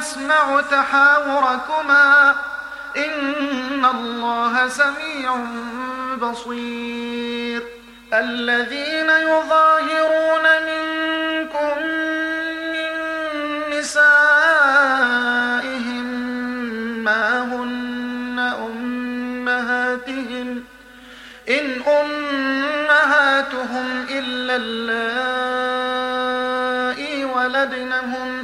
يسمع تحاوركما إن الله سميع بصير. الذين يظاهرون منكم من نسائهم ما هن أمهاتهم إن أمهاتهم إلا اللائي ولدنهم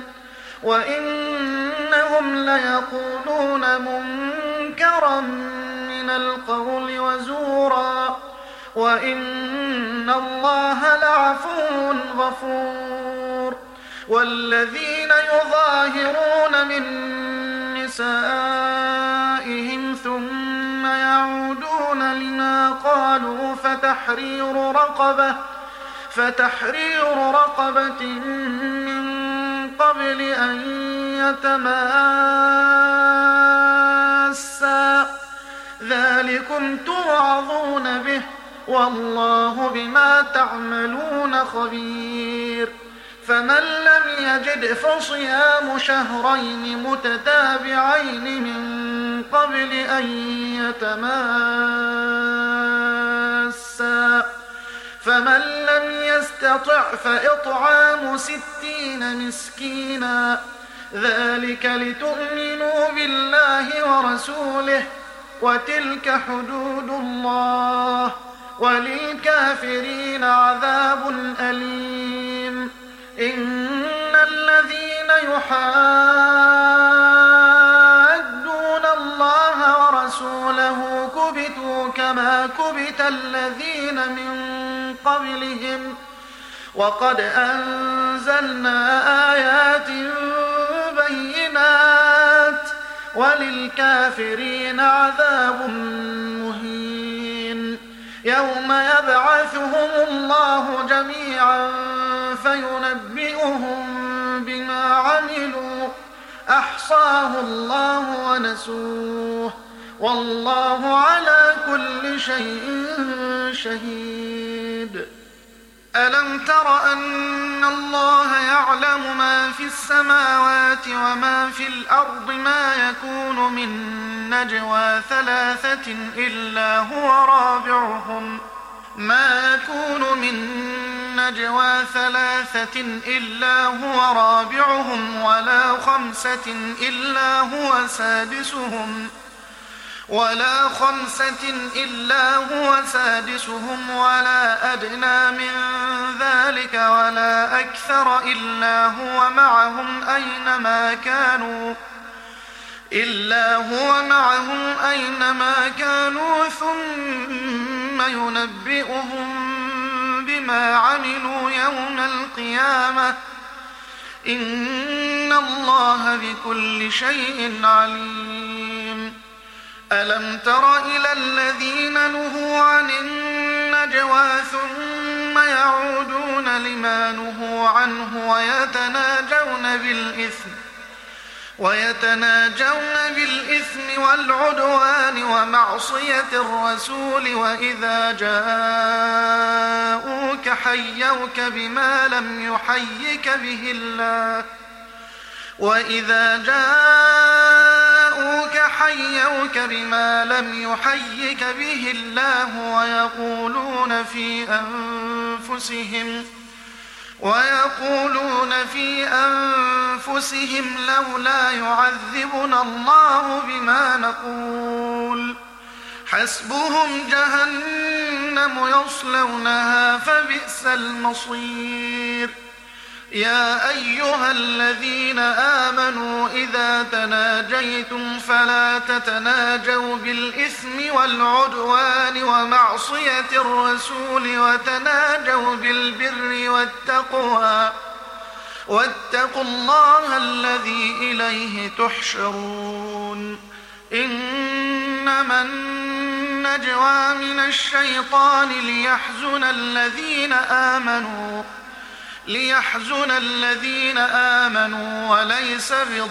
وإنهم ليقولون منكرا من القول وزورا وإن الله لعفو غفور. والذين يظاهرون من نسائهم ثم يعودون لما قالوا فتحرير رقبة من قبل أن يتماسا ذلكم توعظون به والله بما تعملون خبير. فمن لم يجد فصيام شهرين متتابعين من قبل أن يتماسا فمن لم يستطع فإطعام 60 مسكينا ذلك لتؤمنوا بالله ورسوله وتلك حدود الله وللكافرين عذاب أليم. إن الذين يحادون الله ورسوله كبتوا كما كبت الذين من قبلهم وقد أنزلنا آيات بينات وللكافرين عذاب مهين. يوم يبعثهم الله جميعا فينبئهم بما عملوا أحصاه الله ونسوه والله على كل شيء شهيد. ألم تر أن الله يعلم ما في السماوات وما في الأرض ما يكون من نجوى 3 إلا هو رابعهم ولا 5 إلا هو سادسهم ولا أدنى من ذلك ولا أكثر إلا هو معهم أينما كانوا ثم ينبئهم بما عملوا يوم القيامة إن الله بكل شيء عليم. ألم تر إلى الذين نهوا عن النجوى ثم يعودون لما نهوا عنه ويتناجون بالإثم والعدوان ومعصية الرسول وإذا جاءوك حيوك بما لم يحيك به الله ويقولون في أنفسهم لولا يعذبنا الله بما نقول حسبهم جهنم يصلونها فبئس المصير. يا أيها الذين آمنوا إذا تناجيتم فلا تتناجوا بالإثم والعدوان ومعصية الرسول وتناجوا بالبر والتقوى واتقوا الله الذي إليه تحشرون. إنما النجوى من الشيطان ليحزن الذين آمنوا وليس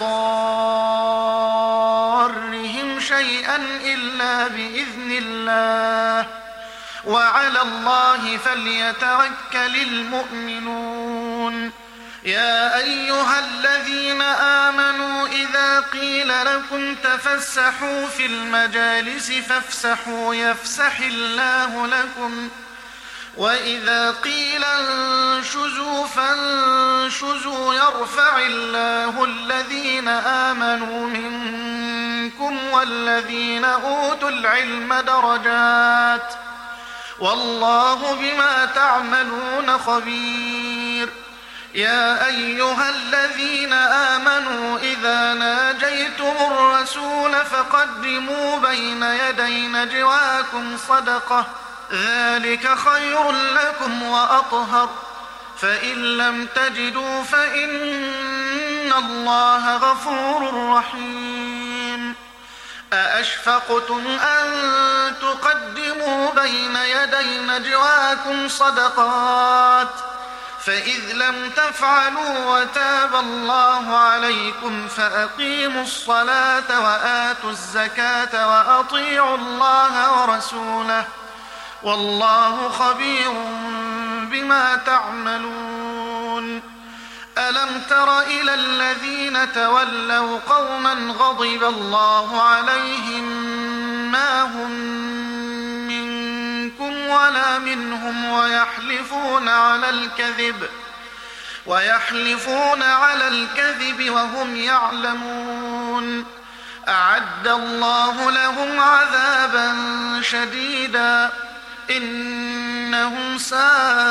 بضارهم شيئا إلا بإذن الله وعلى الله فليتوكل المؤمنون. يا أيها الذين آمنوا إذا قيل لكم تفسحوا في المجالس فافسحوا يفسح الله لكم وإذا قيل انشزوا فانشزوا يرفع الله الذين آمنوا منكم والذين أوتوا العلم درجات والله بما تعملون خبير. يا أيها الذين آمنوا إذا ناجيتم الرسول فقدموا بين يدي نجواكم صدقة ذلك خير لكم وأطهر فإن لم تجدوا فإن الله غفور رحيم. أأشفقتم أن تقدموا بين يدي نجواكم صدقات فإذ لم تفعلوا وتاب الله عليكم فأقيموا الصلاة وآتوا الزكاة وأطيعوا الله ورسوله والله خبير بما تعملون. ألم تر إلى الذين تولوا قوما غضب الله عليهم ما هم منكم ولا منهم ويحلفون على الكذب وهم يعلمون. أعد الله لهم عذابا شديدا إنهم ساء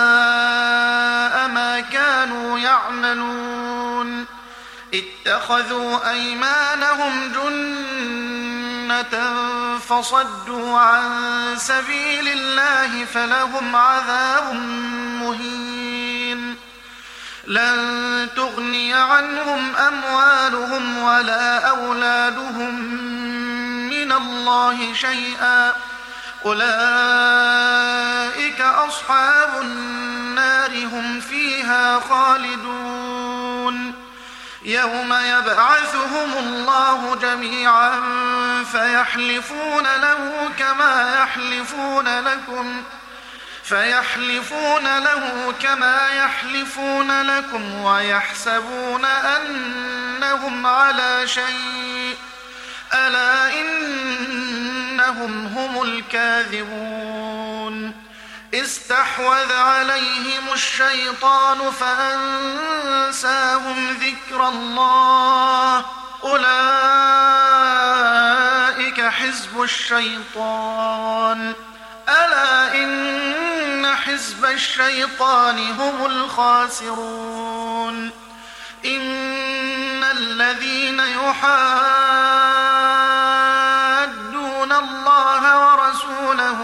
ما كانوا يعملون. اتخذوا أيمانهم جنة فصدوا عن سبيل الله فلهم عذاب مهين. لن تغني عنهم أموالهم ولا أولادهم من الله شيئا أولئك أصحاب النار هم فيها خالدون. يوم يبعثهم الله جميعا فيحلفون له كما يحلفون لكم ويحسبون أنهم على شيء ألا إنهم هم الكاذبون. استحوذ عليهم الشيطان فأنساهم ذكر الله أولئك حزب الشيطان ألا إن حزب الشيطان هم الخاسرون. إن الذين يحادون الله ورسوله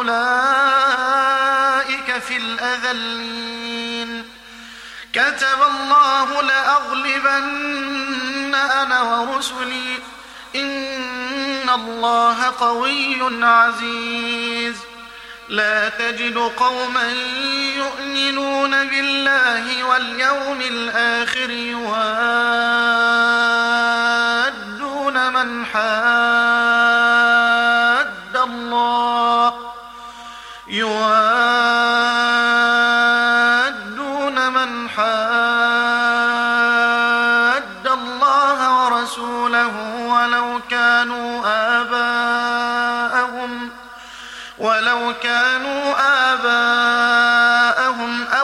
أولئك في الأذلين. كتب الله لأغلبن أنا ورسلي إن الله قوي عزيز. لا تجد قوما يؤمنون بالله واليوم الآخر يوادون من حاد الله ورسوله ولو كانوا آباءهم أو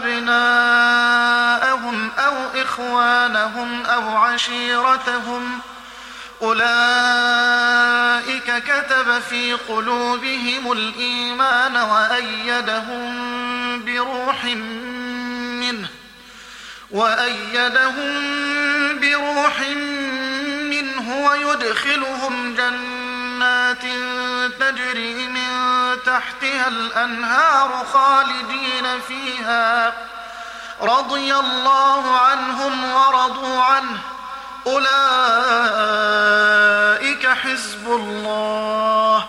أبناءهم أو إخوانهم أو عشيرتهم أولئك كتب في قلوبهم الإيمان وأيدهم بروح منه ويدخلهم جنات تجري من تحتها الأنهار خالدين فيها رضي الله عنهم ورضوا عنه أولئك حزب الله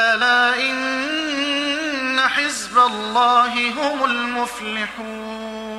ألا إن حزب الله هم المفلحون.